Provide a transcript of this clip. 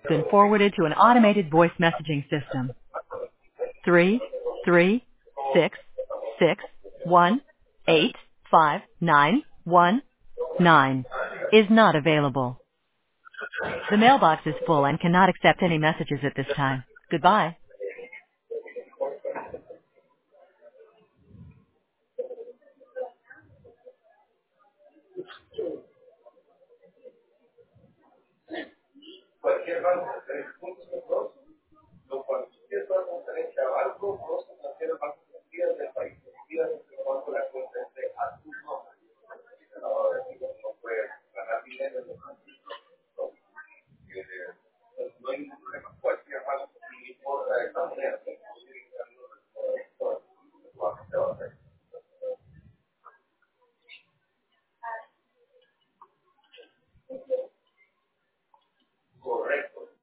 Been forwarded to an automated voice messaging system. 33661859119 is not available. The mailbox is full and cannot accept any messages at this time. Goodbye.